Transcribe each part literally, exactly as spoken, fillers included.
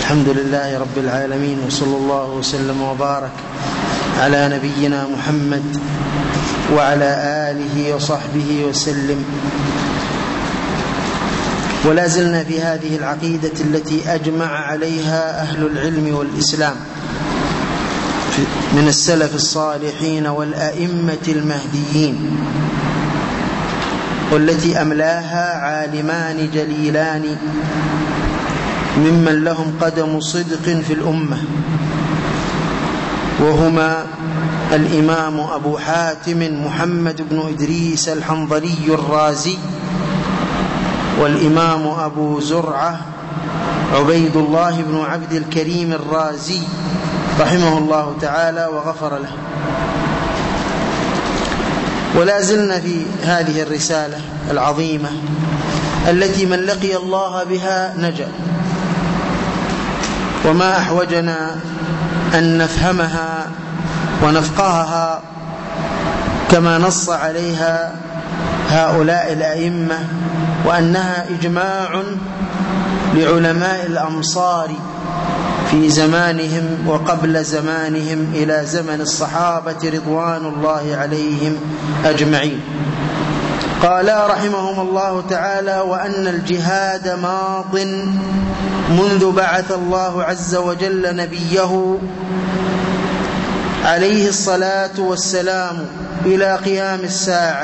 الحمد لله رب العالمين، وصلى الله وسلم وبارك على نبينا محمد وعلى آله وصحبه وسلم. ولا زلنا في هذه العقيدة التي أجمع عليها أهل العلم والإسلام من السلف الصالحين والأئمة المهديين، والتي أملاها عالمان جليلان ممن لهم قدم صدق في الأمة، وهما الإمام أبو حاتم محمد بن إدريس الحنظلي الرازي، والإمام أبو زرعة عبيد الله بن عبد الكريم الرازي رحمه الله تعالى وغفر له. ولا زلنا في هذه الرسالة العظيمة التي من لقي الله بها نجا، وما أحوجنا أن نفهمها ونفقهها كما نص عليها هؤلاء الأئمة، وأنها إجماع لعلماء الأمصار في زمانهم وقبل زمانهم إلى زمن الصحابة رضوان الله عليهم أجمعين. قال رحمهم الله تعالى: وأن الجهاد ماض منذ بعث الله عز وجل نبيه عليه الصلاة والسلام إلى قيام الساعة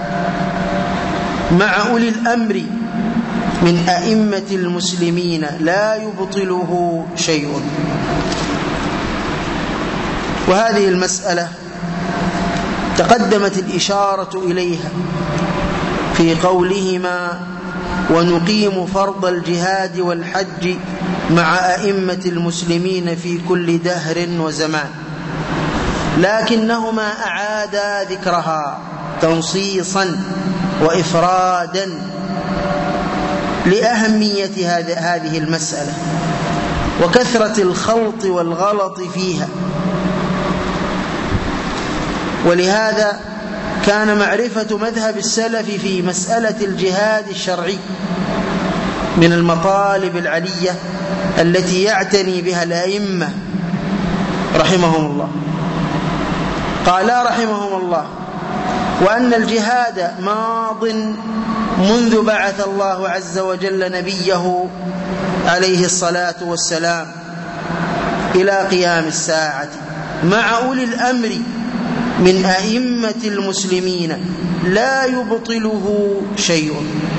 مع أولي الأمر من أئمة المسلمين لا يبطله شيء. وهذه المسألة تقدمت الإشارة إليها في قولهما: ونقيم فرض الجهاد والحج مع أئمة المسلمين في كل دهر وزمان، لكنهما أعادا ذكرها تنصيصا وإفرادا لأهمية هذه المسألة وكثرة الخلط والغلط فيها. ولهذا كان معرفة مذهب السلف في مسألة الجهاد الشرعي من المطالب العلية التي يعتني بها الأئمة رحمهم الله. قال رحمهم الله: وأن الجهاد ماض منذ بعث الله عز وجل نبيه عليه الصلاة والسلام إلى قيام الساعة مع أولي الأمر من أئمة المسلمين لا يبطله شيء.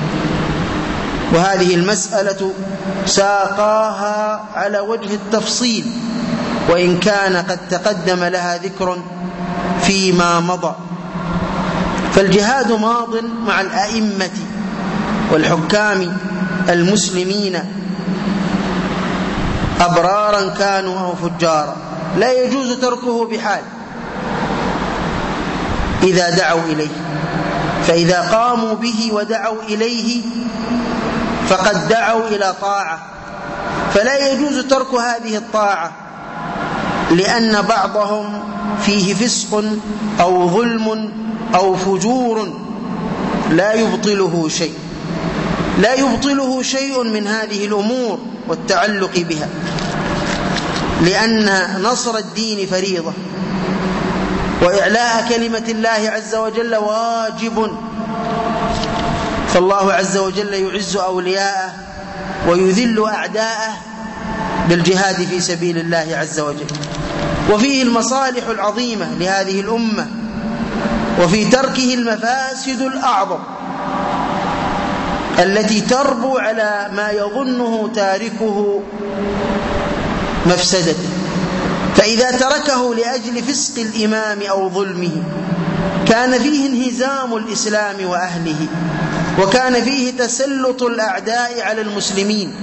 وهذه المسألة ساقاها على وجه التفصيل، وإن كان قد تقدم لها ذكر فيما مضى. فالجهاد ماض مع الأئمة والحكام المسلمين أبرارا كانوا أو فجارا، لا يجوز تركه بحال إذا دعوا إليه، فإذا قاموا به ودعوا إليه فقد دعوا إلى طاعة، فلا يجوز ترك هذه الطاعة، لأن بعضهم فيه فسق أو ظلم أو فجور لا يبطله شيء لا يبطله شيء من هذه الأمور والتعلق بها، لأن نصر الدين فريضة، وإعلاء كلمة الله عز وجل واجب، فالله عز وجل يعز أولياءه ويذل أعداءه بالجهاد في سبيل الله عز وجل. وفيه المصالح العظيمة لهذه الأمة، وفي تركه المفاسد الأعظم التي تربو على ما يظنه تاركه مفسدته. فإذا تركه لأجل فسق الإمام أو ظلمه كان فيه انهزام الإسلام وأهله، وكان فيه تسلط الأعداء على المسلمين،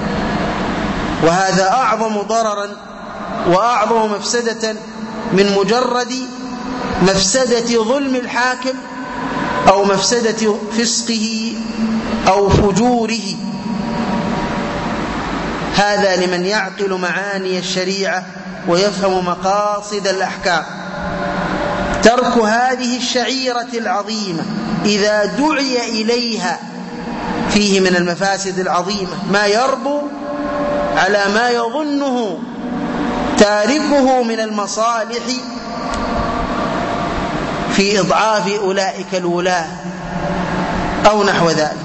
وهذا أعظم ضررا وأعظم مفسدة من مجرد مفسدة ظلم الحاكم أو مفسدة فسقه أو فجوره. هذا لمن يعقل معاني الشريعة ويفهم مقاصد الأحكام. ترك هذه الشعيرة العظيمة إذا دعي إليها فيه من المفاسد العظيمة ما يربو على ما يظنه تاركه من المصالح في إضعاف أولئك الولاة أو نحو ذلك.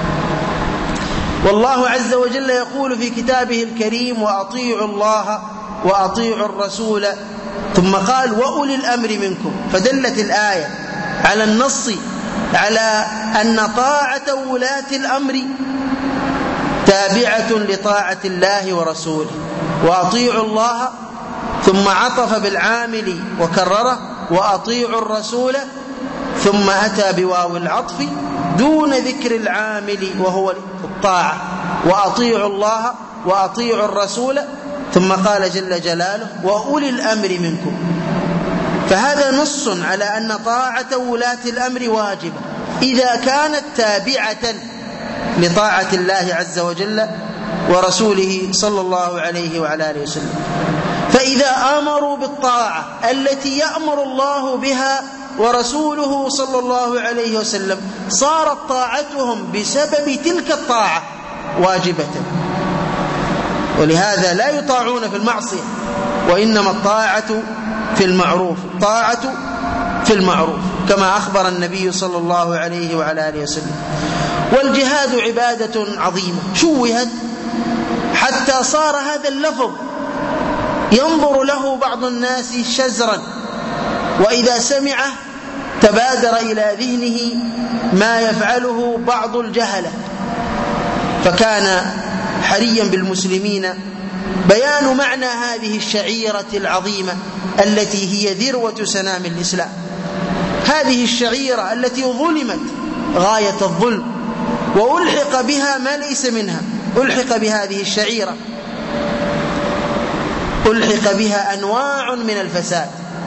والله عز وجل يقول في كتابه الكريم: وأطيعوا الله وأطيعوا الرسول، ثم قال: وأولي الأمر منكم. فدلت الآية على النص على أن طاعة ولاة الأمر تابعة لطاعة الله ورسوله. وأطيعوا الله، ثم عطف بالعامل وكرره: وأطيعوا الرسول، ثم أتى بواو العطف دون ذكر العامل وهو الطاعة. وأطيعوا الله وأطيعوا الرسول، ثم قال جل جلاله: وأولي الأمر منكم. فهذا نص على أن طاعة ولاة الأمر واجبة إذا كانت تابعة لطاعة الله عز وجل ورسوله صلى الله عليه وعلى آله وسلم. فإذا آمروا بالطاعة التي يأمر الله بها ورسوله صلى الله عليه وسلم صارت طاعتهم بسبب تلك الطاعة واجبة، ولهذا لا يطاعون في المعصية، وإنما الطاعة في المعروف، الطاعة في المعروف كما أخبر النبي صلى الله عليه وعلى آله وسلم. والجهاد عبادة عظيمة شوهت حتى صار هذا اللفظ ينظر له بعض الناس شزرا، وإذا سمعه تبادر إلى ذهنه ما يفعله بعض الجهلة. فكان حريا بالمسلمين بيان معنى هذه الشعيرة العظيمة التي هي ذروة سنام الإسلام، هذه الشعيرة التي ظلمت غاية الظلم وألحق بها ما ليس منها، ألحق بهذه الشعيرة ألحق بها أنواع من الفساد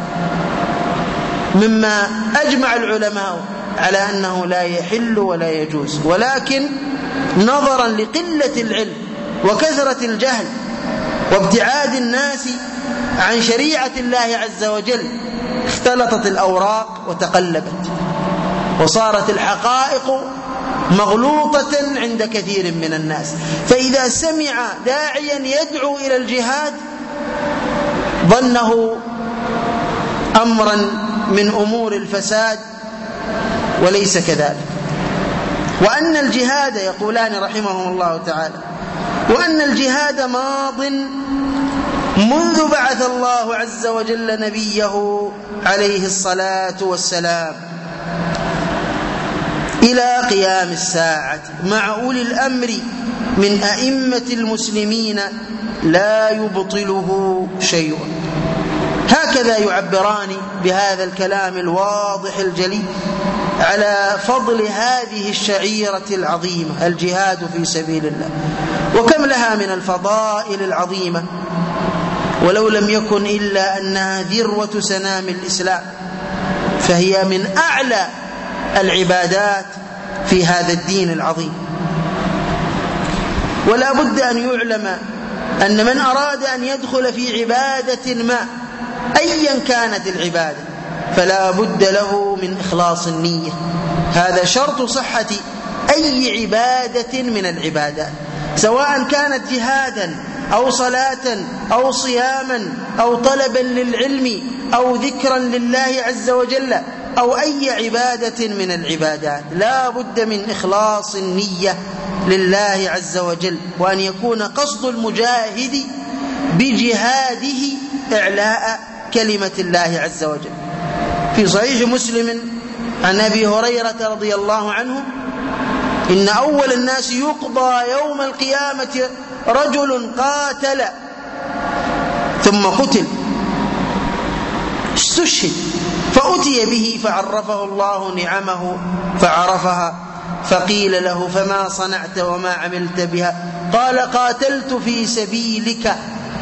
مما أجمع العلماء على أنه لا يحل ولا يجوز، ولكن نظرا لقلة العلم وكثرة الجهل وابتعاد الناس عن شريعة الله عز وجل اختلطت الأوراق وتقلبت، وصارت الحقائق مغلوطة عند كثير من الناس. فإذا سمع داعيا يدعو إلى الجهاد ظنه أمرا من أمور الفساد، وليس كذلك. وأن الجهاد، يقولان رحمهم الله تعالى، وأن الجهاد ماض منذ بعث الله عز وجل نبيه عليه الصلاة والسلام إلى قيام الساعة مع أولي الأمر من أئمة المسلمين لا يبطله شيء. هكذا يعبران بهذا الكلام الواضح الجلي على فضل هذه الشعيرة العظيمة الجهاد في سبيل الله، وكم لها من الفضائل العظيمة، ولو لم يكن إلا أنها ذروة سنام الإسلام، فهي من أعلى العبادات في هذا الدين العظيم. ولا بد أن يعلم أن من أراد أن يدخل في عبادة ما أيا كانت العبادة فلا بد له من إخلاص النية، هذا شرط صحة أي عبادة من العبادات، سواء كانت جهادا أو صلاة أو صياما أو طلبا للعلم أو ذكرا لله عز وجل أو أي عبادة من العبادات، لا بد من إخلاص النية لله عز وجل، وأن يكون قصد المجاهد بجهاده إعلاء كلمة الله عز وجل. في صحيح مسلم عن أبي هريرة رضي الله عنه: إن أول الناس يقضى يوم القيامة رجل قاتل ثم قتل استشهد، فأتي به فعرفه الله نعمه فعرفها، فقيل له: فما صنعت وما عملت بها؟ قال: قاتلت في سبيلك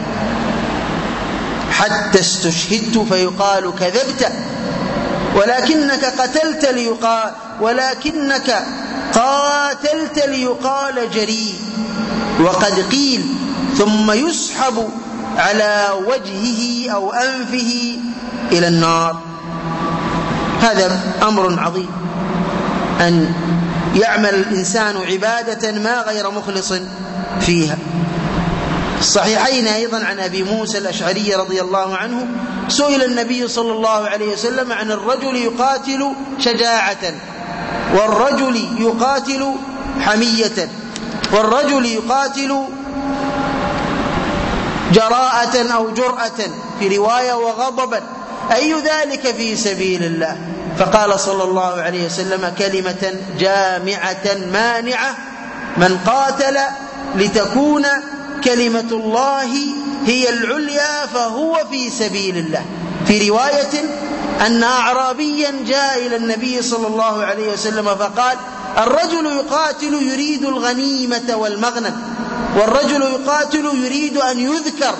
حتى استشهدت فيقال كذبت، ولكنك قتلت ليقال ولكنك قاتلت ليقال جريء، وقد قيل ثم يسحب على وجهه أو أنفه إلى النار. هذا أمر عظيم، أن يعمل الإنسان عبادة ما غير مخلص فيها. الصحيحين أيضا عن أبي موسى الأشعري رضي الله عنه سئل النبي صلى الله عليه وسلم عن الرجل يقاتل شجاعة، والرجل يقاتل حمية، والرجل يقاتل جراءة أو جرأة، في رواية وغضبا، أي ذلك في سبيل الله؟ فقال صلى الله عليه وسلم: كلمة جامعة مانعة، من قاتل لتكون كلمة الله هي العليا فهو في سبيل الله. في رواية أن أعرابيا جاء إلى النبي صلى الله عليه وسلم فقال: الرجل يقاتل يريد الغنيمة والمغنم، والرجل يقاتل يريد أن يذكر،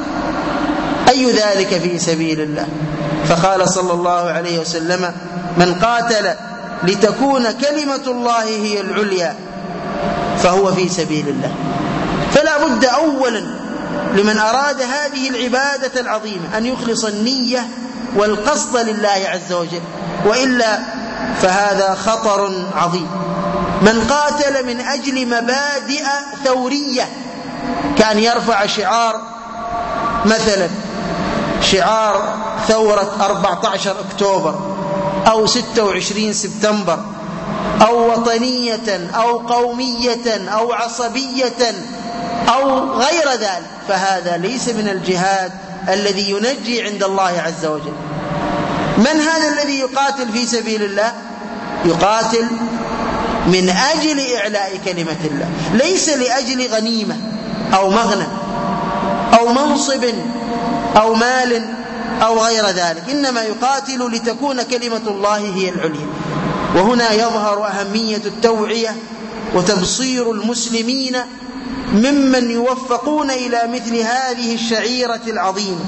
أي ذلك في سبيل الله؟ فقال صلى الله عليه وسلم: من قاتل لتكون كلمة الله هي العليا فهو في سبيل الله. فلا بد أولا لمن أراد هذه العبادة العظيمة أن يخلص النية والقصد لله عز وجل، وإلا فهذا خطر عظيم. من قاتل من أجل مبادئ ثورية، كان يرفع شعار، مثلا شعار ثورة أربعة عشر أكتوبر أو ستة وعشرين سبتمبر، أو وطنية أو قومية أو عصبية أو غير ذلك، فهذا ليس من الجهاد الذي ينجي عند الله عز وجل. من هذا الذي يقاتل في سبيل الله؟ يقاتل من أجل إعلاء كلمة الله، ليس لأجل غنيمة أو مغنم أو منصب أو مال أو غير ذلك، إنما يقاتل لتكون كلمة الله هي العليا. وهنا يظهر أهمية التوعية وتبصير المسلمين ممن يوفقون إلى مثل هذه الشعيرة العظيمة،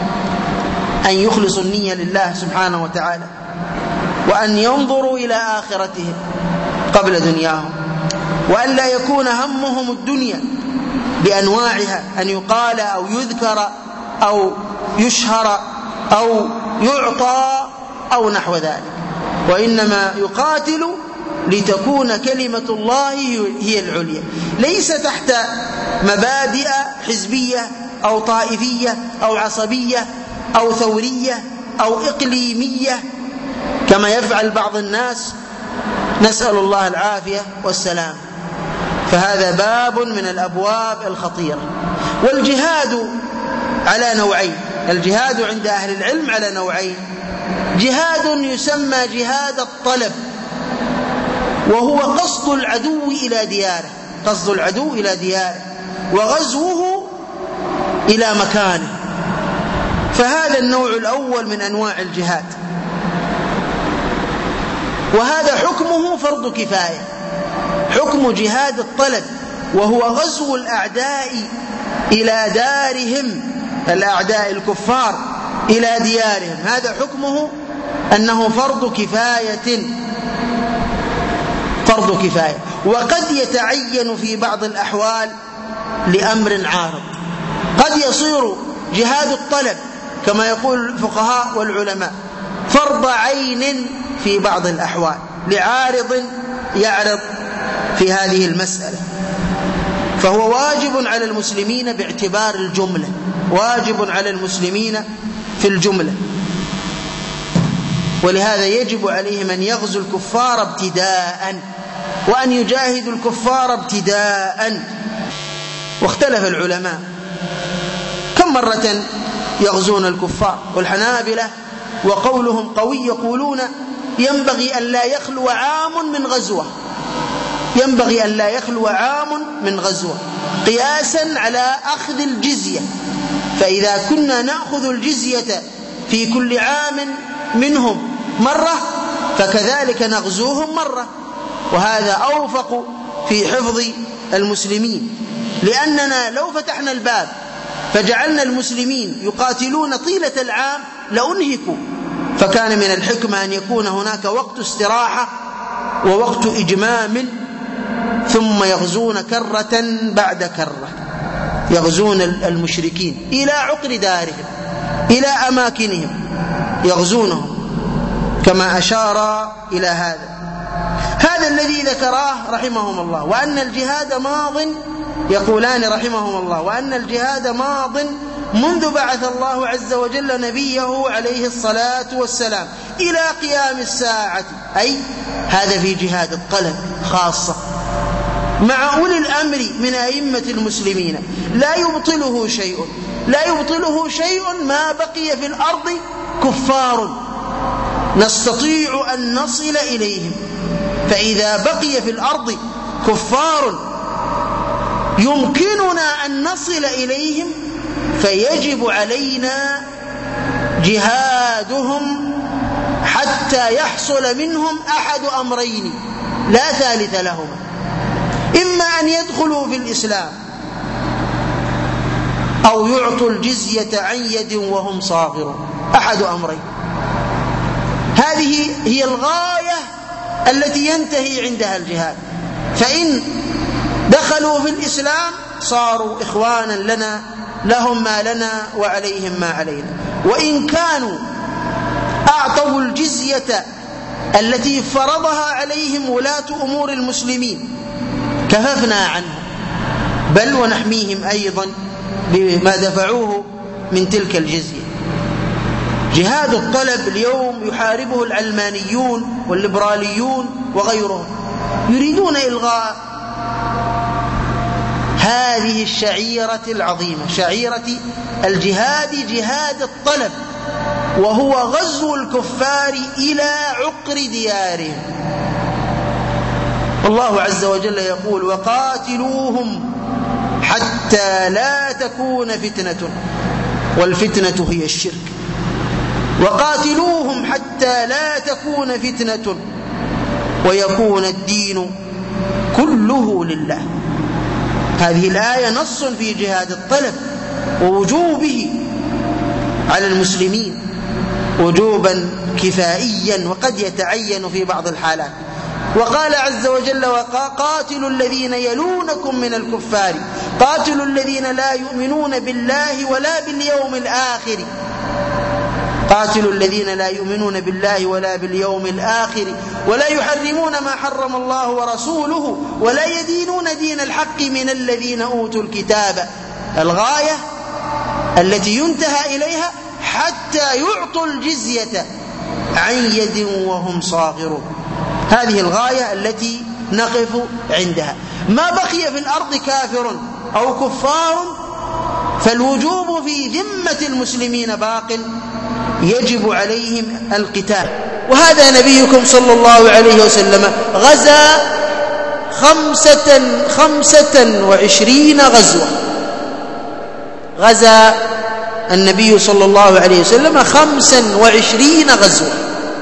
أن يخلصوا النية لله سبحانه وتعالى، وأن ينظروا إلى آخرتهم قبل دنياهم، وأن لا يكون همهم الدنيا بأنواعها، أن يقال أو يذكر أو يشهر أو يعطى أو نحو ذلك، وإنما يقاتل لتكون كلمة الله هي العليا، ليس تحت مبادئ حزبية أو طائفية أو عصبية أو ثورية أو إقليمية كما يفعل بعض الناس، نسأل الله العافية والسلام. فهذا باب من الأبواب الخطيرة. والجهاد على نوعين، الجهاد عند أهل العلم على نوعين: جهاد يسمى جهاد الطلب، وهو قصد العدو إلى دياره، قصد العدو إلى دياره وغزوه إلى مكانه، فهذا النوع الأول من أنواع الجهاد، وهذا حكمه فرض كفاية، حكم جهاد الطلب، وهو غزو الأعداء إلى دارهم، الأعداء الكفار إلى ديارهم، هذا حكمه أنه فرض كفاية، فرض كفاية. وقد يتعين في بعض الأحوال لأمر عارض، قد يصير جهاد الطلب كما يقول الفقهاء والعلماء فرض عين في بعض الأحوال لعارض يعرض في هذه المسألة، فهو واجب على المسلمين باعتبار الجملة، واجب على المسلمين في الجملة. ولهذا يجب عليهم أن يغزوا الكفار ابتداء، وأن يجاهدوا الكفار ابتداء. واختلف العلماء كم مرة يغزون الكفار، والحنابلة وقولهم قوي يقولون ينبغي أن لا يخلو عام من غزوة، ينبغي أن لا يخلو عام من غزوة، قياسا على أخذ الجزية، فإذا كنا نأخذ الجزية في كل عام منهم مرة فكذلك نغزوهم مرة، وهذا أوفق في حفظ المسلمين، لأننا لو فتحنا الباب فجعلنا المسلمين يقاتلون طيلة العام لأنهكوا، فكان من الحكمة أن يكون هناك وقت استراحة ووقت إجمام، ثم يغزون كرة بعد كرة، يغزون المشركين إلى عقر دارهم، إلى أماكنهم يغزونهم، كما أشار إلى هذا. هذا الذي ذكراه رحمهم الله، وأن الجهاد ماض يقولان رحمهم الله وأن الجهاد ماض منذ بعث الله عز وجل نبيه عليه الصلاة والسلام إلى قيام الساعة، أي هذا في جهاد الطلب خاصة مع أولي الأمر من أئمة المسلمين، لا يبطله شيء لا يبطله شيء ما بقي في الأرض كفار نستطيع أن نصل إليهم. فإذا بقي في الأرض كفار يمكننا أن نصل إليهم فيجب علينا جهادهم حتى يحصل منهم أحد أمرين لا ثالث لهما: إما أن يدخلوا في الإسلام أو يعطوا الجزية عن يد وهم صاغرون، أحد أمرين. هذه هي الغاية التي ينتهي عندها الجهاد. فإن دخلوا في الإسلام صاروا إخوانا لنا، لهم ما لنا وعليهم ما علينا. وإن كانوا أعطوا الجزية التي فرضها عليهم ولاة أمور المسلمين كففنا عنهم، بل ونحميهم أيضا بما دفعوه من تلك الجزية. جهاد الطلب اليوم يحاربه العلمانيون والليبراليون وغيرهم، يريدون إلغاء هذه الشعيرة العظيمة، شعيرة الجهاد، جهاد الطلب، وهو غزو الكفار إلى عقر ديارهم. الله عز وجل يقول: وقاتلوهم حتى لا تكون فتنة والفتنة هي الشرك. وقاتلوهم حتى لا تكون فتنة ويكون الدين كله لله. هذه الآية نص في جهاد الطلب ووجوبه على المسلمين وجوبا كفائيا وقد يتعين في بعض الحالات. وقال عز وجل: وقاتلوا الذين يلونكم من الكفار، قاتلوا الذين لا يؤمنون بالله ولا باليوم الآخر، قاتلوا الذين لا يؤمنون بالله ولا باليوم الآخر ولا يحرمون ما حرم الله ورسوله ولا يدينون دين الحق من الذين أوتوا الكتاب. الغاية التي ينتهى إليها حتى يعطوا الجزية عن يد وهم صاغرون. هذه الغاية التي نقف عندها. ما بقي في الأرض كافر أو كفار فالوجوب في ذمة المسلمين باق، يجب عليهم القتال. وهذا نبيكم صلى الله عليه وسلم غزا خمسة, خمسة وعشرين غزوة، غزا النبي صلى الله عليه وسلم خمسا وعشرين غزوة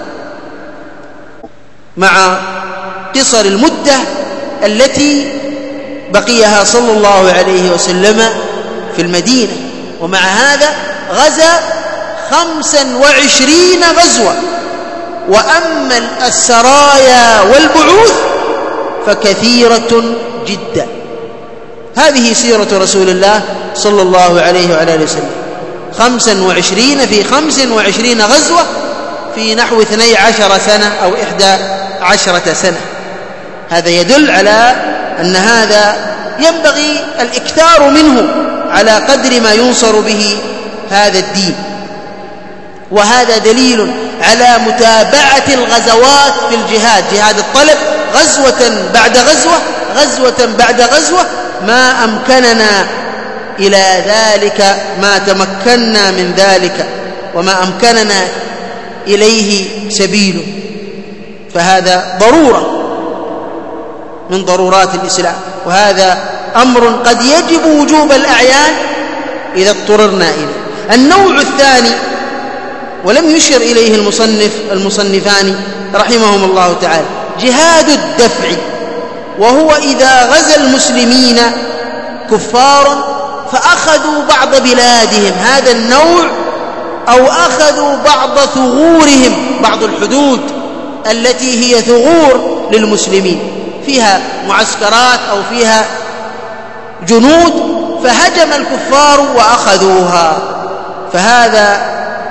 مع قصر المدة التي بقيها صلى الله عليه وسلم في المدينة. ومع هذا غزا خمسا وعشرين غزوة. وأما السرايا والبعوث فكثيرة جدا. هذه سيرة رسول الله صلى الله عليه وعلى آله وسلم، خمسا وعشرين في خمس وعشرين غزوة في نحو اثني عشر سنة أو إحدى عشرة سنة. هذا يدل على أن هذا ينبغي الإكثار منه على قدر ما ينصر به هذا الدين. وهذا دليل على متابعة الغزوات في الجهاد، جهاد الطلب، غزوة بعد غزوة غزوة بعد غزوة، ما أمكننا إلى ذلك، ما تمكنا من ذلك وما أمكننا إليه سبيل. فهذا ضرورة من ضرورات الإسلام، وهذا أمر قد يجب وجوب الأعيان إذا اضطررنا إليه. النوع الثاني ولم يشر إليه المصنف المصنفان رحمهم الله تعالى، جهاد الدفع، وهو إذا غزا المسلمين كفار فأخذوا بعض بلادهم، هذا النوع، أو أخذوا بعض ثغورهم، بعض الحدود التي هي ثغور للمسلمين فيها معسكرات أو فيها جنود، فهجم الكفار وأخذوها. فهذا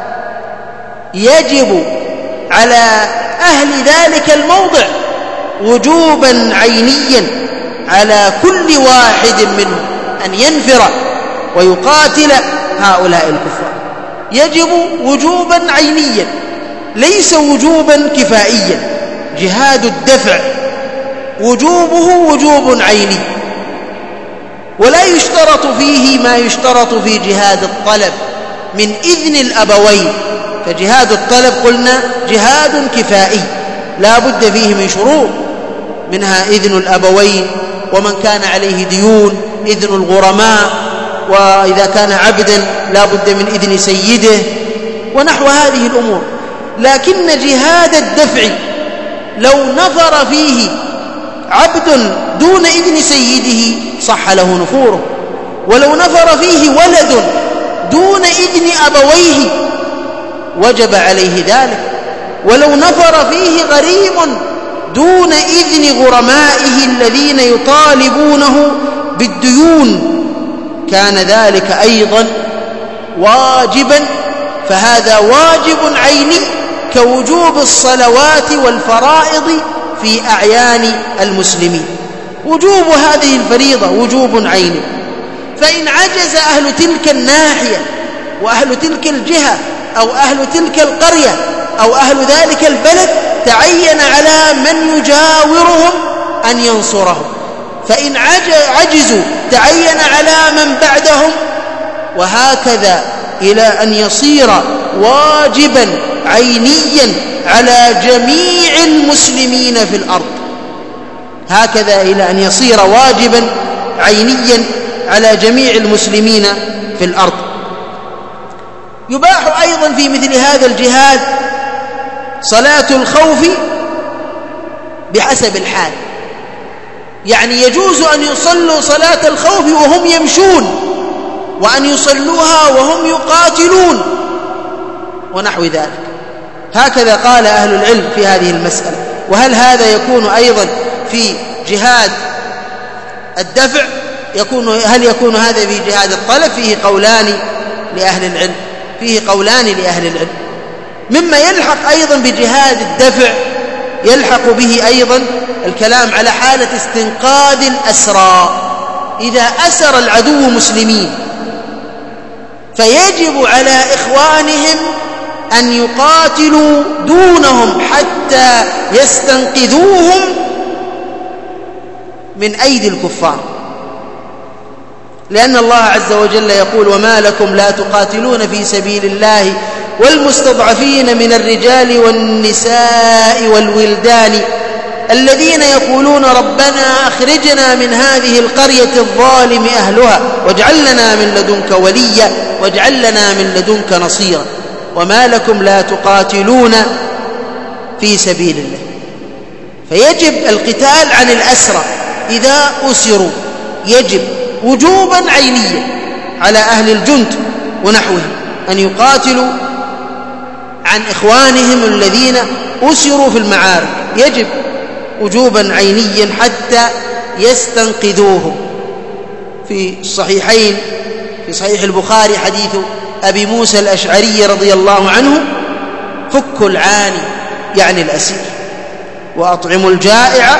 يجب على أهل ذلك الموضع وجوبا عينيا على كل واحد منهم أن ينفر ويقاتل هؤلاء الكفار. يجب وجوبا عينيا ليس وجوبا كفائيا. جهاد الدفع وجوبه وجوب عيني، ولا يشترط فيه ما يشترط في جهاد الطلب من إذن الأبوين. فجهاد الطلب قلنا جهاد كفائي لا بد فيه من شروط، منها إذن الأبوين، ومن كان عليه ديون إذن الغرماء، وإذا كان عبدا لا بد من إذن سيده، ونحو هذه الأمور. لكن جهاد الدفع لو نفر فيه عبد دون إذن سيده صح له نفوره، ولو نفر فيه ولد دون إذن أبويه وجب عليه ذلك، ولو نفر فيه غريم دون إذن غرمائه الذين يطالبونه بالديون كان ذلك أيضا واجبا. فهذا واجب عيني كوجوب الصلوات والفرائض في أعيان المسلمين. وجوب هذه الفريضة وجوب عيني. فإن عجز أهل تلك الناحية وأهل تلك الجهة أو أهل تلك القرية أو أهل ذلك البلد تعين على من يجاورهم أن ينصرهم. فإن عجزوا تعين على من بعدهم، وهكذا إلى أن يصير واجبا عينيا على جميع المسلمين في الأرض. هكذا إلى أن يصير واجبا عينيا على جميع المسلمين في الأرض. يباح أيضا في مثل هذا الجهاد صلاة الخوف بحسب الحال، يعني يجوز أن يصلوا صلاة الخوف وهم يمشون، وأن يصلوها وهم يقاتلون ونحو ذلك. هكذا قال أهل العلم في هذه المسألة. وهل هذا يكون أيضا في جهاد الدفع؟ يكون هل يكون هذا في جهاد الطلب؟ فيه قولان لأهل العلم فيه قولان لأهل العلم. مما يلحق أيضا بجهاد الدفع يلحق به أيضا الكلام على حالة استنقاذ الأسرى. إذا أسر العدو مسلمين فيجب على إخوانهم أن يقاتلوا دونهم حتى يستنقذوهم من أيدي الكفار، لأن الله عز وجل يقول: وما لكم لا تقاتلون في سبيل الله والمستضعفين من الرجال والنساء والولدان الذين يقولون ربنا أخرجنا من هذه القرية الظالم أهلها واجعل لنا من لدنك وليا واجعل لنا من لدنك نصيرا. وما لكم لا تقاتلون في سبيل الله. فيجب القتال عن الأسرى إذا أسروا، يجب وجوبا عينيا على أهل الجند ونحوهم أن يقاتلوا عن إخوانهم الذين أسروا في المعارك، يجب وجوبا عينيا حتى يستنقذوهم. في الصحيحين في صحيح البخاري حديث أبي موسى الأشعري رضي الله عنه: فك العاني يعني الأسير، وأطعموا الجائع،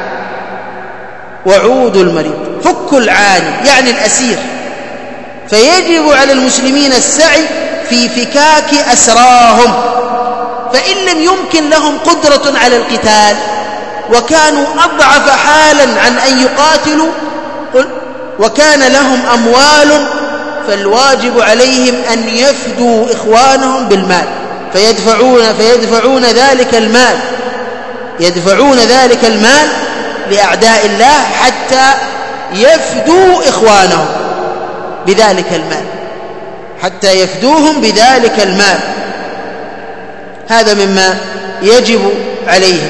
وعودوا المريض. فك العاني يعني الأسير. فيجب على المسلمين السعي في فكاك أسراهم، فإن لم يمكن لهم قدرة على القتال وكانوا أضعف حالا عن أن يقاتلوا وكان لهم أموال، فالواجب عليهم أن يفدوا إخوانهم بالمال، فيدفعون, فيدفعون ذلك المال يدفعون ذلك المال لأعداء الله حتى يفدوا إخوانهم بذلك المال حتى يفدوهم بذلك المال. هذا مما يجب عليهم.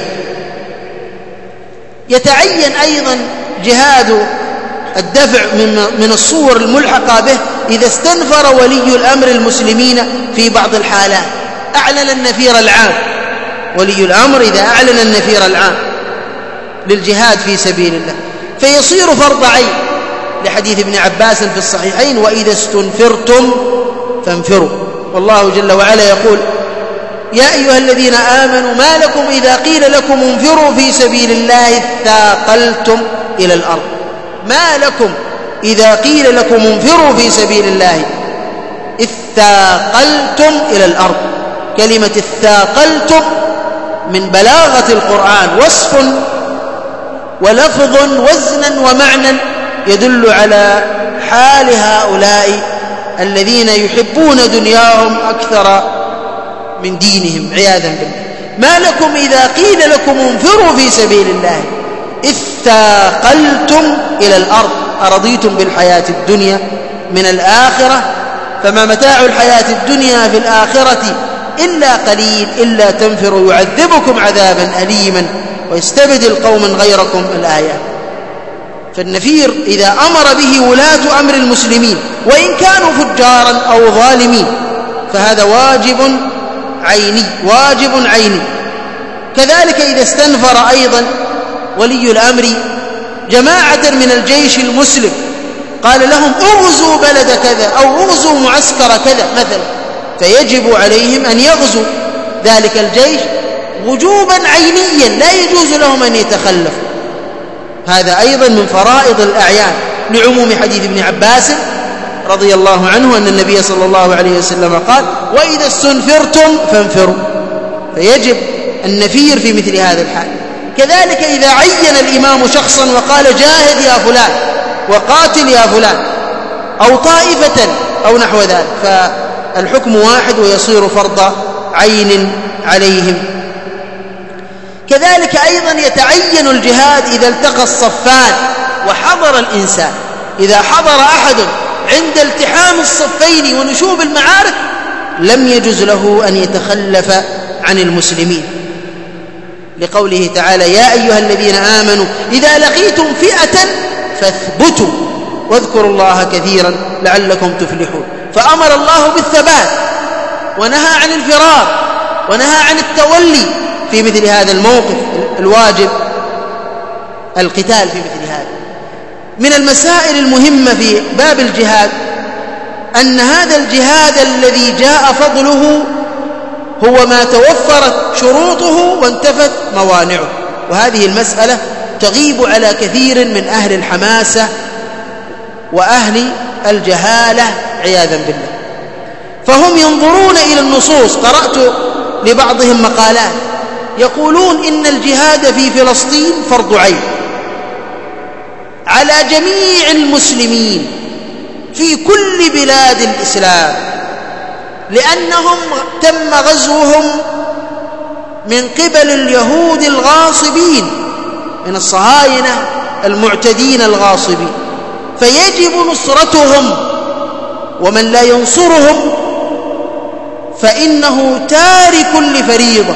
يتعين أيضا جهاد الدفع من الصور الملحقة به إذا استنفر ولي الأمر المسلمين في بعض الحالات، أعلن النفير العام. ولي الأمر إذا أعلن النفير العام للجهاد في سبيل الله فيصير فرض عين، لحديث ابن عباس في الصحيحين: وإذا استنفرتم فانفروا. والله جل وعلا يقول: يا أيها الذين آمنوا ما لكم إذا قيل لكم انفروا في سبيل الله اثاقلتم إلى الأرض. ما لكم إذا قيل لكم انفروا في سبيل الله إذ ثاقلتم إلى الأرض. كلمة الثاقلتم من بلاغة القرآن وصف ولفظ وزنا ومعنى يدل على حال هؤلاء الذين يحبون دنياهم أكثر من دينهم عياذا بالله. ما لكم إذا قيل لكم انفروا في سبيل الله إذ ثاقلتم إلى الأرض أرضيتم بالحياة الدنيا من الآخرة فما متاع الحياة الدنيا في الآخرة إلا قليل إلا تنفروا يعذبكم عذابا أليما ويستبدل قوما غيركم. الآيات. فالنفير إذا أمر به ولاة أمر المسلمين وإن كانوا فجارا أو ظالمين فهذا واجب عيني واجب عيني. كذلك إذا استنفر أيضا ولي الأمر جماعة من الجيش المسلم قال لهم اغزوا بلد كذا أو اغزوا معسكر كذا مثلا، فيجب عليهم أن يغزوا ذلك الجيش وجوبا عينيا لا يجوز لهم أن يتخلفوا. هذا أيضا من فرائض الأعيان لعموم حديث ابن عباس رضي الله عنه أن النبي صلى الله عليه وسلم قال وإذا استنفرتم فانفروا، فيجب النفير في مثل هذا الحال. كذلك إذا عين الإمام شخصا وقال جاهد يا فلان وقاتل يا فلان أو طائفة أو نحو ذلك فالحكم واحد ويصير فرض عين عليهم. كذلك أيضا يتعين الجهاد إذا التقى الصفان وحضر الإنسان. إذا حضر أحد عند التحام الصفين ونشوب المعارك لم يجوز له أن يتخلف عن المسلمين، لقوله تعالى يا أيها الذين آمنوا إذا لقيتم فئة فاثبتوا واذكروا الله كثيرا لعلكم تفلحون. فأمر الله بالثبات ونهى عن الفرار ونهى عن التولي في مثل هذا الموقف. الواجب القتال في مثل هذا. من المسائل المهمة في باب الجهاد أن هذا الجهاد الذي جاء فضله هو ما توفرت شروطه وانتفت موانعه، وهذه المسألة تغيب على كثير من أهل الحماسة وأهل الجهالة عياذا بالله. فهم ينظرون إلى النصوص. قرأت لبعضهم مقالات يقولون إن الجهاد في فلسطين فرض عين على جميع المسلمين في كل بلاد الإسلام، لأنهم تم غزوهم من قبل اليهود الغاصبين من الصهاينة المعتدين الغاصبين، فيجب نصرتهم، ومن لا ينصرهم فإنه تارك لفريضة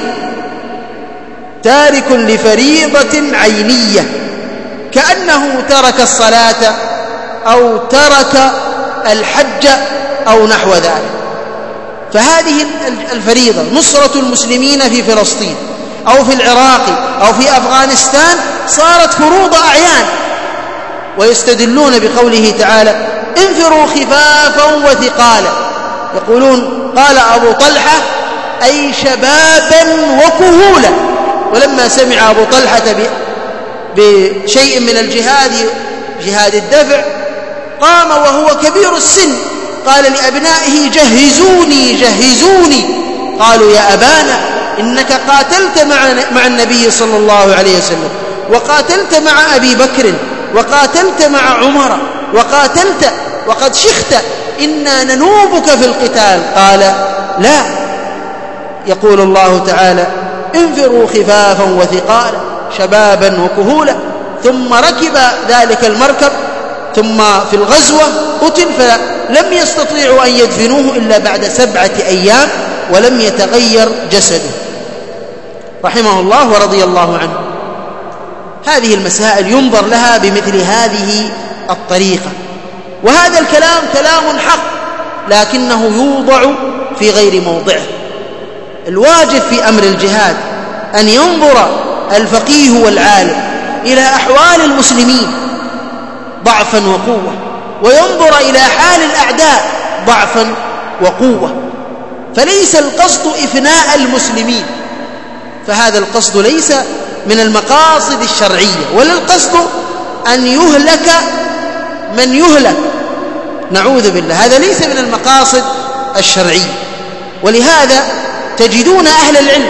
تارك لفريضة عينية، كأنه ترك الصلاة أو ترك الحج أو نحو ذلك. فهذه الفريضة نصرة المسلمين في فلسطين أو في العراق أو في أفغانستان صارت فروض أعيان. ويستدلون بقوله تعالى انفروا خفافا وثقالا، يقولون قال أبو طلحة أي شبابا وكهولا. ولما سمع أبو طلحة بشيء من الجهاد جهاد الدفع قام وهو كبير السن قال لأبنائه جهزوني جهزوني. قالوا يا أبانا إنك قاتلت مع النبي صلى الله عليه وسلم وقاتلت مع أبي بكر وقاتلت مع عمر وقاتلت وقد شخت، إنا ننوبك في القتال. قال لا. يقول الله تعالى انفروا خفافا وثقالا شبابا وكهولا، ثم ركب ذلك المركب ثم في الغزوة قتل فلم يستطيعوا أن يدفنوه إلا بعد سبعة أيام ولم يتغير جسده رحمه الله ورضي الله عنه. هذه المسائل ينظر لها بمثل هذه الطريقة، وهذا الكلام كلام حق لكنه يوضع في غير موضعه. الواجب في أمر الجهاد أن ينظر الفقيه والعالم إلى أحوال المسلمين ضعفا وقوة، وينظر إلى حال الأعداء ضعفا وقوة، فليس القصد إفناء المسلمين، فهذا القصد ليس من المقاصد الشرعية، ولا القصد أن يهلك من يهلك، نعوذ بالله، هذا ليس من المقاصد الشرعية. ولهذا تجدون أهل العلم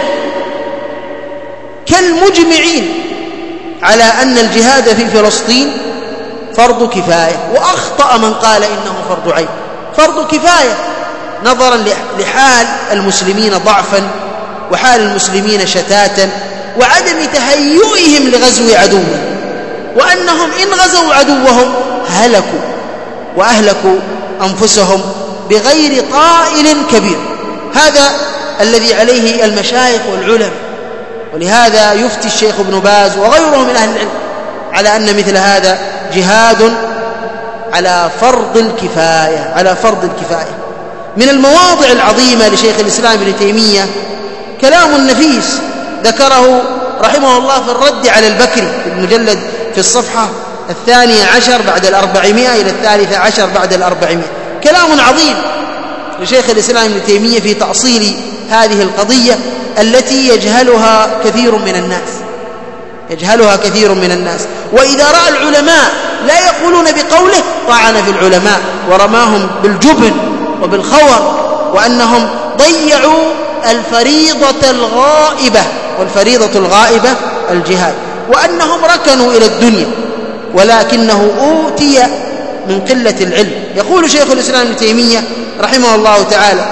كالمجمعين على أن الجهاد في فلسطين فرض كفاية، وأخطأ من قال إنه فرض عين. فرض كفاية نظرا لحال المسلمين ضعفا وحال المسلمين شتاتا وعدم تهيئهم لغزو عدوهم، وأنهم إن غزوا عدوهم هلكوا وأهلكوا أنفسهم بغير طائل كبير. هذا الذي عليه المشايخ والعلماء، ولهذا يفتي الشيخ ابن باز وغيره من أهل العلم على أن مثل هذا جهاد على فرض الكفاية على فرض الكفاية. من المواضع العظيمة لشيخ الإسلام ابن تيمية كلام نفيس ذكره رحمه الله في الرد على البكري في المجلد في الصفحة الثانية عشر بعد الأربعمائة إلى الثالثة عشر بعد الأربعمائة، كلام عظيم لشيخ الإسلام ابن تيمية في تأصيل هذه القضية التي يجهلها كثير من الناس يجهلها كثير من الناس وإذا رأى العلماء لا يقولون بقوله طعن في العلماء ورماهم بالجبن وبالخور، وأنهم ضيعوا الفريضة الغائبة، والفريضة الغائبة الجهاد، وأنهم ركنوا إلى الدنيا ولكنه أوتي من قلة العلم. يقول شيخ الإسلام ابن تيمية رحمه الله تعالى: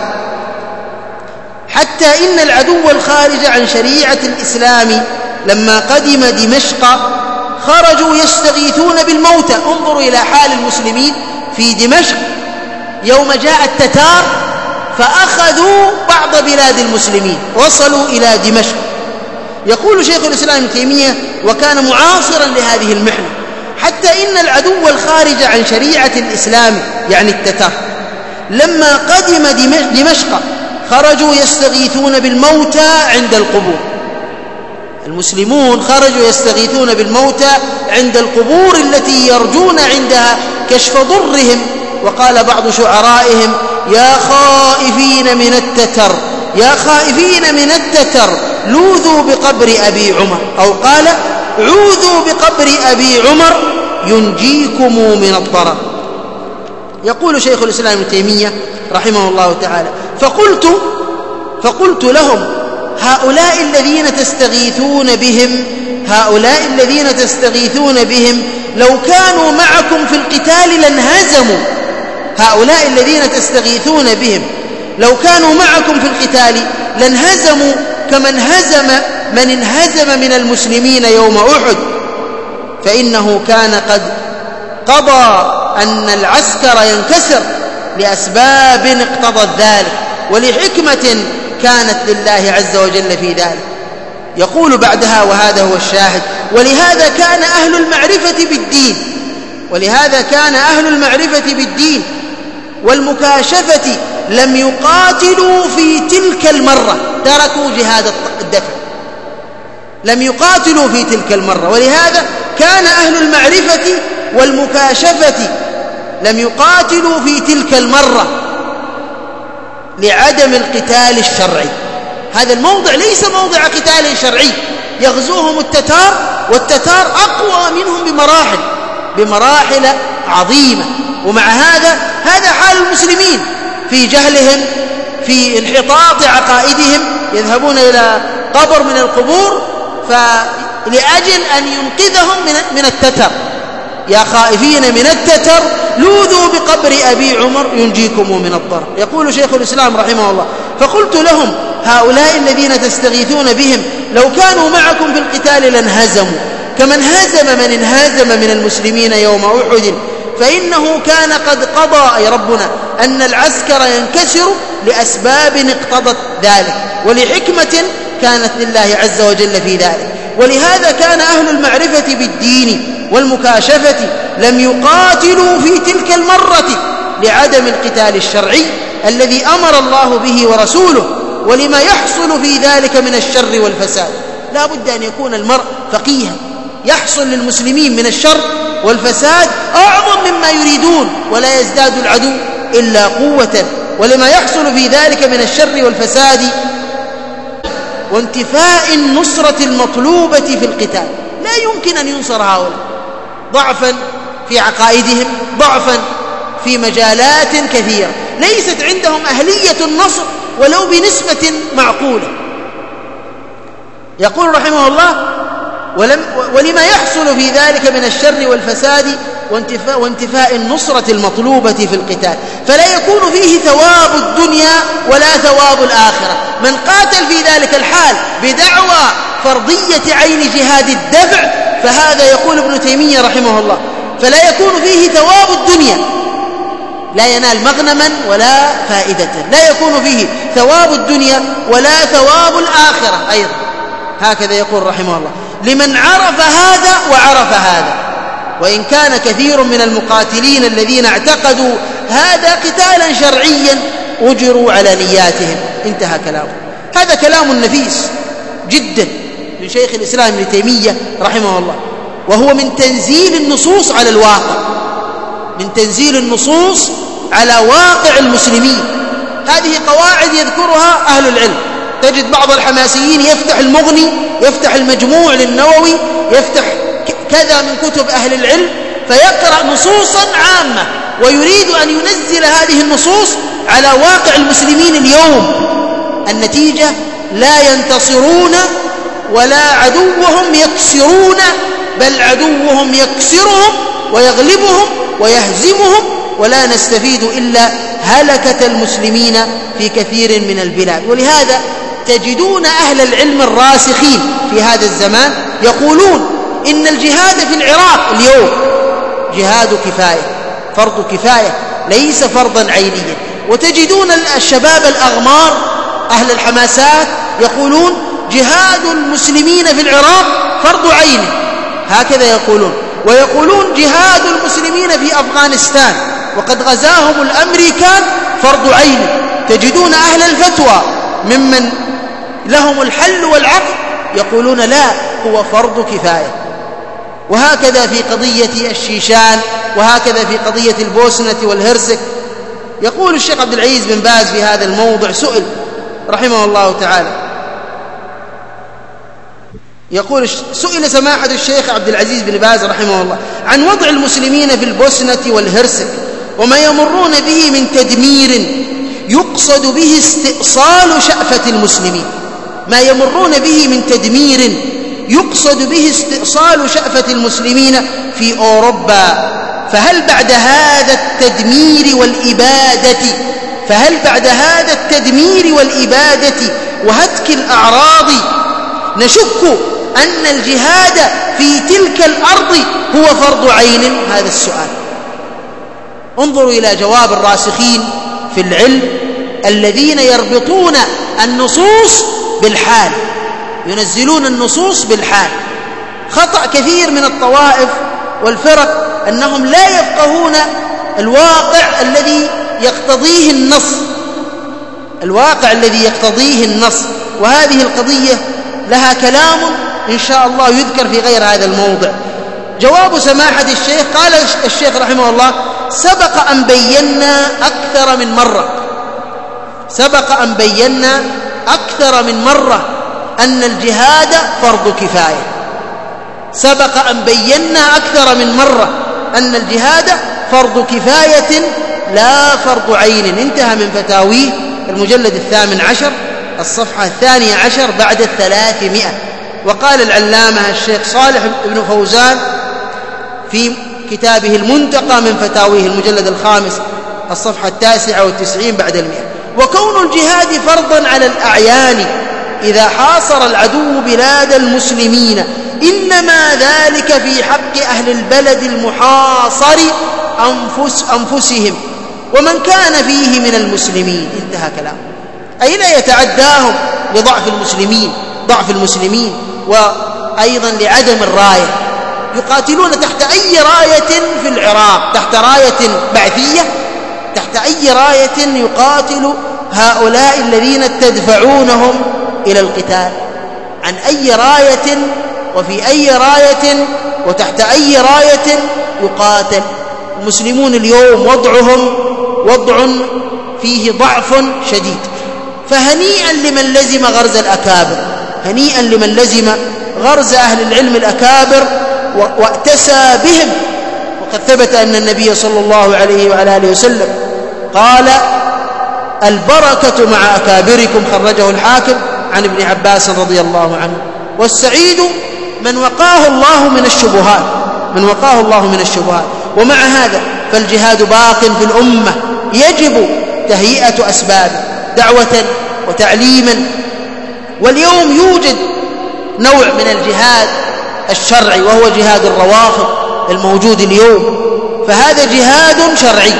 حتى إن العدو الخارج عن شريعة الإسلام لما قدم دمشق خرجوا يستغيثون بالموتى. انظروا إلى حال المسلمين في دمشق يوم جاء التتار فأخذوا بعض بلاد المسلمين وصلوا إلى دمشق. يقول شيخ الإسلام ابن تيمية وكان معاصرا لهذه المحنة: حتى إن العدو الخارج عن شريعة الإسلام يعني التتار لما قدم دمشق خرجوا يستغيثون بالموتى عند القبور. المسلمون خرجوا يستغيثون بالموتى عند القبور التي يرجون عندها كشف ضرهم. وقال بعض شعرائهم: يا خائفين من التتر يا خائفين من التتر لوذوا بقبر أبي عمر، أو قال: عوذوا بقبر أبي عمر ينجيكم من الضرر. يقول شيخ الإسلام ابن تيمية رحمه الله تعالى: فقلت فقلت لهم: هؤلاء الذين تستغيثون بهم هؤلاء الذين تستغيثون بهم لو كانوا معكم في القتال لانهزموا هؤلاء الذين تستغيثون بهم لو كانوا معكم في القتال لانهزموا كما انهزم من انهزم من المسلمين يوم أحد، فإنه كان قد قضى أن العسكر ينكسر لأسباب اقتضت ذلك ولحكمة كانت لله عز وجل في ذلك. يقول بعدها وهذا هو الشاهد: ولهذا كان أهل المعرفة بالدين ولهذا كان أهل المعرفة بالدين والمكاشفة لم يقاتلوا في تلك المرة، تركوا جهاد الدفع، لم يقاتلوا في تلك المرة. ولهذا كان أهل المعرفة والمكاشفة لم يقاتلوا في تلك المرة لعدم القتال الشرعي. هذا الموضع ليس موضع قتال شرعي، يغزوهم التتار والتتار أقوى منهم بمراحل بمراحل عظيمة. ومع هذا هذا حال المسلمين في جهلهم، في انحطاط عقائدهم، يذهبون إلى قبر من القبور فلأجل أن ينقذهم من التتر. يا خائفين من التتر لوذوا بقبر أبي عمر ينجيكم من الضرر. يقول شيخ الإسلام رحمه الله: فقلت لهم: هؤلاء الذين تستغيثون بهم لو كانوا معكم في القتال لانهزموا كما انهزم من انهزم من المسلمين يوم أحد، فإنه كان قد قضى أي ربنا أن العسكر ينكسر لأسباب اقتضت ذلك ولحكمة كانت لله عز وجل في ذلك. ولهذا كان أهل المعرفة بالدين والمكاشفة لم يقاتلوا في تلك المرة لعدم القتال الشرعي الذي أمر الله به ورسوله، ولما يحصل في ذلك من الشر والفساد. لا بد أن يكون المرء فقيها، يحصل للمسلمين من الشر والفساد أعظم مما يريدون، ولا يزداد العدو إلا قوة. ولما يحصل في ذلك من الشر والفساد وانتفاء النصرة المطلوبة في القتال، لا يمكن أن ينصر هؤلاء ضعفا في عقائدهم، ضعفا في مجالات كثيرة، ليست عندهم أهلية النصر ولو بنسبة معقولة. يقول رحمه الله: ولم ولما يحصل في ذلك من الشر والفساد وانتفاء, وانتفاء النصرة المطلوبة في القتال، فلا يكون فيه ثواب الدنيا ولا ثواب الآخرة. من قاتل في ذلك الحال بدعوى فرضية عين جهاد الدفع، فهذا يقول ابن تيمية رحمه الله فلا يكون فيه ثواب الدنيا، لا ينال مغنما ولا فائدة، لا يكون فيه ثواب الدنيا ولا ثواب الآخرة أيضا. هكذا يقول رحمه الله: لمن عرف هذا وعرف هذا. وإن كان كثير من المقاتلين الذين اعتقدوا هذا قتالا شرعيا أجروا على نياتهم. انتهى كلامه. هذا كلام نفيس جدا من شيخ الإسلام ابن تيمية رحمه الله، وهو من تنزيل النصوص على الواقع، من تنزيل النصوص على واقع المسلمين. هذه قواعد يذكرها أهل العلم. تجد بعض الحماسيين يفتح المغني، يفتح المجموع للنووي، يفتح كذا من كتب أهل العلم، فيقرأ نصوصا عامة ويريد أن ينزل هذه النصوص على واقع المسلمين اليوم. النتيجة: لا ينتصرون ولا عدوهم يكسرون، بل عدوهم يكسرهم ويغلبهم ويهزمهم، ولا نستفيد إلا هلكة المسلمين في كثير من البلاد. ولهذا تجدون أهل العلم الراسخين في هذا الزمان يقولون إن الجهاد في العراق اليوم جهاد كفاية، فرض كفاية، ليس فرضا عينيا. وتجدون الشباب الأغمار أهل الحماسات يقولون جهاد المسلمين في العراق فرض عين، هكذا يقولون. ويقولون جهاد المسلمين في أفغانستان وقد غزاهم الأمريكان فرض عين. تجدون أهل الفتوى ممن لهم الحل والعقل يقولون لا، هو فرض كفاية. وهكذا في قضية الشيشان، وهكذا في قضية البوسنة والهرسك. يقول الشيخ عبد العزيز بن باز في هذا الموضع، سئل رحمه الله تعالى، يقول: سئل سماحة الشيخ عبد العزيز بن باز رحمه الله عن وضع المسلمين في البوسنة والهرسك وما يمرون به من تدمير يقصد به استئصال شأفة المسلمين، ما يمرون به من تدمير يقصد به استئصال شأفة المسلمين في أوروبا، فهل بعد هذا التدمير والإبادة فهل بعد هذا التدمير والإبادة وهتك الأعراض نشك أن الجهاد في تلك الأرض هو فرض عين؟ هذا السؤال. انظروا إلى جواب الراسخين في العلم الذين يربطون النصوص بالحال، ينزلون النصوص بالحال. خطأ كثير من الطوائف والفرق أنهم لا يفقهون الواقع الذي يقتضيه النص، الواقع الذي يقتضيه النص. وهذه القضية لها كلام إن شاء الله يذكر في غير هذا الموضع. جواب سماحة الشيخ: قال الشيخ رحمه الله: سبق أن بينا أكثر من مرة سبق أن بينا أكثر من مرة أن الجهاد فرض كفاية سبق أن بينا أكثر من مرة أن الجهاد فرض كفاية لا فرض عين. انتهى من فتاويه المجلد الثامن عشر الصفحة الثانية عشر بعد الثلاثمائة. وقال العلامة الشيخ صالح بن فوزان في كتابه المنتقى من فتاويه المجلد الخامس الصفحة التاسعة والتسعين بعد المئة: وكون الجهاد فرضا على الأعيان إذا حاصر العدو بلاد المسلمين إنما ذلك في حق أهل البلد المحاصر أنفس أنفسهم ومن كان فيه من المسلمين. انتهى كلام. أي لا يتعداهم لضعف المسلمين ضعف المسلمين وأيضا لعدم الراية. يقاتلون تحت أي راية في العراق، تحت راية بعثية، تحت أي راية يقاتل هؤلاء الذين تدفعونهم إلى القتال، عن أي راية وفي أي راية وتحت أي راية يقاتل. المسلمون اليوم وضعهم وضع فيه ضعف شديد، فهنيئا لمن لزم غرز الأكابر، هنيئا لمن لزم غرز أهل العلم الأكابر واتسى بهم. وقد ثبت أن النبي صلى الله عليه وعلى آله وسلم قال: البركة مع أكابركم، خرجه الحاكم عن ابن عباس رضي الله عنه. والسعيد من وقاه الله من الشبهات، من وقاه الله من الشبهات. ومع هذا فالجهاد باق في الأمة، يجب تهيئة أسبابه دعوة وتعليما. واليوم يوجد نوع من الجهاد الشرعي وهو جهاد الروافض الموجود اليوم، فهذا جهاد شرعي،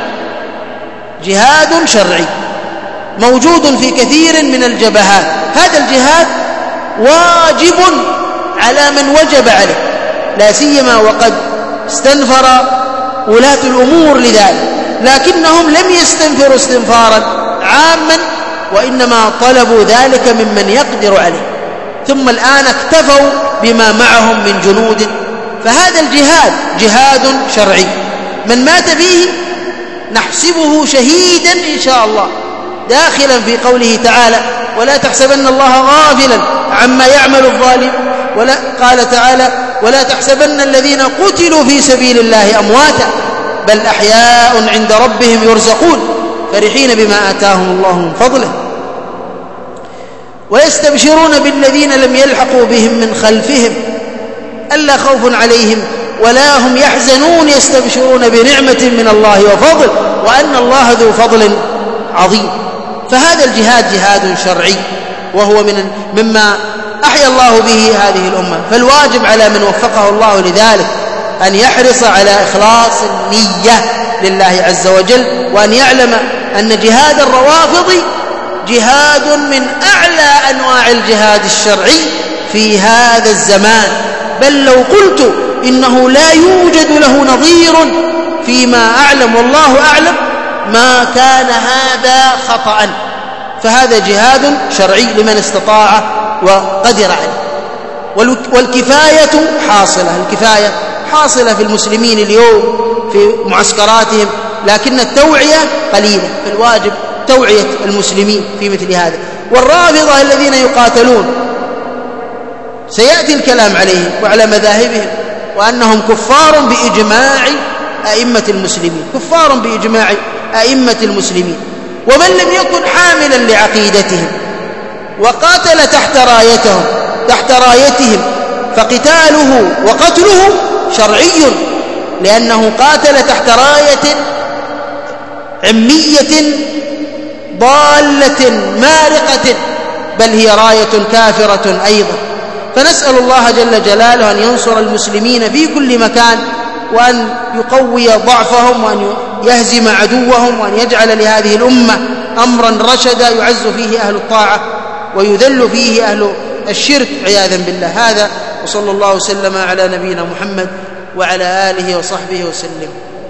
جهاد شرعي موجود في كثير من الجبهات. هذا الجهاد واجب على من وجب عليه، لا سيما وقد استنفر ولاة الأمور لذلك، لكنهم لم يستنفروا استنفارا عاما، وإنما طلبوا ذلك ممن يقدر عليه، ثم الآن اكتفوا بما معهم من جنود. فهذا الجهاد جهاد شرعي، من مات فيه نحسبه شهيدا إن شاء الله، داخلا في قوله تعالى: ولا تحسبن الله غافلا عما يعمل الظالم. ولا قال تعالى: ولا تحسبن الذين قتلوا في سبيل الله أمواتا بل أحياء عند ربهم يرزقون فرحين بما آتاهم الله من فضله ويستبشرون بالذين لم يلحقوا بهم من خلفهم ألا خوف عليهم ولا هم يحزنون يستبشرون بنعمة من الله وفضل وأن الله ذو فضل عظيم. فهذا الجهاد جهاد شرعي، وهو من مما أحيا الله به هذه الأمة. فالواجب على من وفقه الله لذلك أن يحرص على إخلاص النية لله عز وجل، وأن يعلم أن جهاد الروافض جهاد من أعلى أنواع الجهاد الشرعي في هذا الزمان، بل لو قلت إنه لا يوجد له نظير فيما أعلم والله أعلم ما كان هذا خطأ. فهذا جهاد شرعي لمن استطاع وقدر عليه. والكفاية حاصلة، الكفاية حاصلة في المسلمين اليوم في معسكراتهم، لكن التوعية قليلة، فالواجب توعية المسلمين في مثل هذا. والرافضة الذين يقاتلون سيأتي الكلام عليهم وعلى مذاهبهم، وأنهم كفار بإجماع أئمة المسلمين، كفار بإجماع أئمة المسلمين. ومن لم يكن حاملا لعقيدتهم وقاتل تحت رايتهم تحت رايتهم فقتاله وقتله شرعي، لأنه قاتل تحت راية عمية ضالة مارقة، بل هي راية كافرة أيضا. فنسأل الله جل جلاله أن ينصر المسلمين في كل مكان، وأن يقوي ضعفهم، وأن يهزم عدوهم، وأن يجعل لهذه الأمة أمرا رشدا يعز فيه أهل الطاعة ويذل فيه أهل الشرك عياذا بالله. هذا وصلى الله وسلم على نبينا محمد وعلى آله وصحبه وسلم.